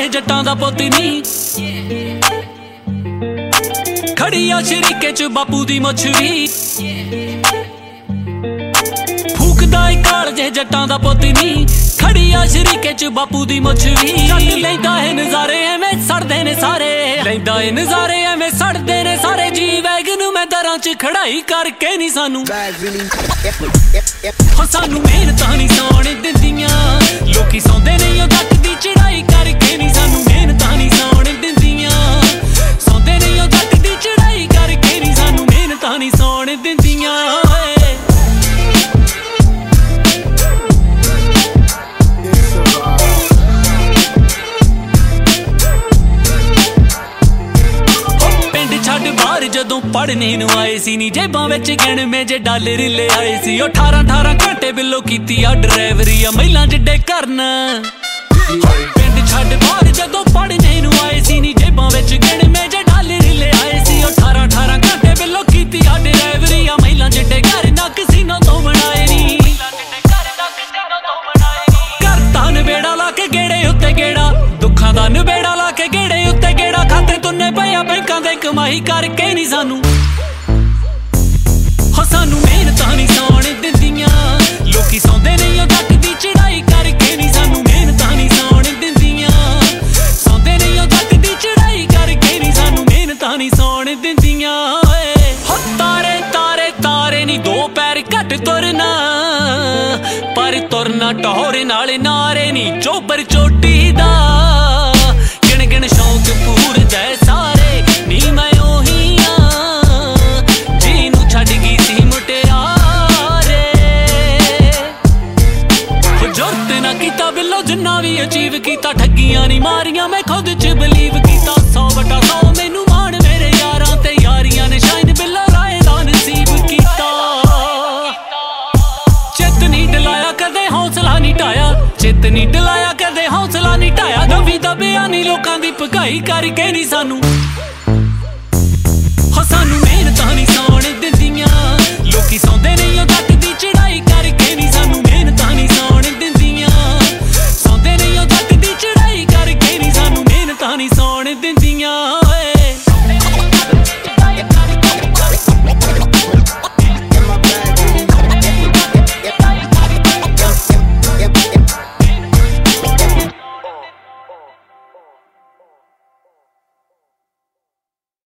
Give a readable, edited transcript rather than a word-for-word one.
ਜੇ ਜੱਟਾਂ ਦਾ ਪੁੱਤ ਨੀ ਖੜੀ ਆ ਸ਼ਰੀਕੇ ਚ ਬਾਪੂ ਦੀ ਮੁੱਛ ਵੀ ਫੂਕਦਾ ਏ ਕਾਲ ਜੇ ਜੱਟਾਂ ਦਾ ਪੁੱਤ ਨੀ ਖੜੀ ਆ ਸ਼ਰੀਕੇ ਚ ਬਾਪੂ ਦੀ ਮੁੱਛ ਵੀ ਜੱਟ ਲੈਂਦਾ ਏ ਨਜ਼ਾਰੇ ਐਵੇਂ ਸੜਦੇ ਨੇ ਸਾਰੇ ਲੈਂਦਾ ਏ ਨਜ਼ਾਰੇ ਐਵੇਂ ਸੜਦੇ ਨੇ ਸਾਰੇ ਜੀ ਵੈਗਨ ਮੈਂ ਦਰਾਂ ਚ ਖੜਾਈ ਕਰਕੇ ਨੀ ਸਾਨੂੰ ਹੋ ਸਾਨੂੰ ਮਿਹਨਤਾਂ ਨੀ ਸੌਣ ਦਿੰਦੀਆਂ ਲੋਕੀ ਸੌਂਦੇ ਨਹੀਂ ਉਹ ਜੱਟ ਦੀ ਚੜਾਈ ਕਰਕੇ ਨੀ ਸਾਨੂੰ ਮਿਹਨਤਾਂ ਨੀ ਸੌਣ ਦਿੰਦੀਆਂ ਸੌਂਦੇ ਨਹੀਂ ਉਹ ਜੱਟ ਦੀ ਚੜਾਈ ਕਰਕੇ ਨੀ ਸਾਨੂੰ ਮਿਹਨਤਾਂ ਨੀ ਸੌਣ ਦਿੰਦੀਆਂ ਜਦੋਂ ਪੜ੍ਹਨੇ ਨੂੰ ਆਏ ਸੀ ਨੀ ਜੇਬਾਂ ਵਿੱਚ ਗਿਣਵੇਂ ਜੇ ਡਾਲਰ ਲੈ ਆਏ ਸੀ ਉਹ 18 ਘੰਟੇ ਬਿੱਲੋ ਕੀਤੀ ਆ ਡਰਾਈਵਰੀ ਆ ਮਹਿਲਾਂ ਜਿੱਡੇ ਕਰਨ ਪਿੰਡ ਛੱਡ ਬਾਹਰ ਜਦੋਂ ਪੜ੍ਹਨੇ ਨੂੰ ਆਏ ਸੀ ਨੀ ਜੇਬਾਂ ਵਿੱਚ ਗਿਣਵੇਂ ਜੇ ਡਾਲਰ ਲੈ ਆਏ ਸੀ ਉਹ 18 ਘੰਟੇ ਬਿੱਲੋ ਕੀਤੀ ਆ ਡਰਾਈਵਰੀ ਆ ਮਹਿਲਾਂ ਜਿੱਡੇ ਘਰ ਨਾ ਕਿਸੇ ਨੂੰ ਤੋਂ ਬਣਾਏ ਨੀ ਕਰਤਾ ਨਵੇੜਾ ਲਾ ਕੇ ਗੇੜੇ ਉੱਤੇ ਗੇੜਾ ਦੁੱਖਾਂ ਦਾ ਨਵੇੜਾ ਲਾ ਕੇ ਗੇੜੇ ਉੱਤੇ ਗੇੜਾ ਖਾਤੇ ਤੁੰਨੇ ਪਿਆ ਬੈਂਕਾਂ ਦੇ ਕਮਾਈ ਕਰਕੇ ਨੀ ਸਾਨੂੰ ਹੋ ਸਾਨੂੰ ਮਿਹਨਤਾਂ ਨੀ ਸੌਣ ਦਿੰਦੀਆਂ ਲੋਕੀ ਸੌਂਦੇ ਨਹੀਂ ਉਹ ਜੱਟ ਦੀ ਚੜਾਈ ਕਰਕੇ ਨੀ ਸਾਨੂੰ ਮਿਹਨਤਾਂ ਨੀ ਸੌਣ ਦਿੰਦੀਆਂ ਸੌਂਦੇ ਨਹੀਂ ਉਹ ਜੱਟ ਦੀ ਚੜਾਈ ਕਰਕੇ ਨੀ ਸਾਨੂੰ ਮਿਹਨਤਾਂ ਨੀ ਸੌਣ ਦਿੰਦੀਆਂ ਹੋ ਤਾਰੇ ਤਾਰੇ ਤਾਰੇ ਨੀ ਦੋ ਪੈਰ ਘੱਟ ਤੁਰਨਾ ਪਰ ਤੁਰਨਾ ਟੋਰੇ ਨਾਲ ਨਾਰੇ ਨੀ ਚੋਬਰ ਚੋਟੀ ਦਾ ਗਿਣ ਗਿਣ ਸ਼ੌਕ ਪੂਰਦਾ ਸਾਰੇ ਨੀ ਮੈਂ ਉਹੀ ਆ ਜਿਹਨੂੰ ਛੱਡ ਗਈ ਸੀ ਮੁਟਿਆਰੇ ਜੁਰਤ ਨਾ ਕੀਤਾ ਬਿੱਲੋ ਜਿੰਨਾ ਵੀ ਅਚੀਵ ਕੀਤਾ ਠੱਗੀਆਂ ਨੀ ਮਾਰੀਆਂ ਮੈਂ ਖੁਦ ਚ ਬਲੀਵ ਕੀਤਾ 100/100 ਮੈਨੂੰ ਮਾਣ ਮੇਰੇ ਯਾਰਾਂ ਤੇ ਯਾਰੀਆਂ ਨੇ ਸ਼ਾਇਦ ਬਿੱਲੋ ਰਾਏ ਦਾ ਨਸੀਬ ਕੀਤਾ ਚਿੱਤ ਨੀ ਡਲਾਇਆ ਕਦੇ ਹੌਸਲਾ ਨੀ ਢਾਇਆ ਚਿੱਤ ਨੀ ਡਲਾਇਆ ਕਦੇ ਹੌਸਲਾ ਨੀ ਢਾਇਆ ਦਬੀ ਦਬਿਆ ਨੀ ਲੋਕਾਂ ਦੀ ਭਕਾਈ ਕਰਕੇ ਨੀ ਸਾਨੂੰ ਹੋ ਸਾਨੂੰ ਮਿਹਨਤਾਂ ਨੀ ਸੌਣ ਦਿੰਦੀਆਂ ਲੋਕੀ ਸੌਂਦੇ ਨਹੀਂ ਉਹ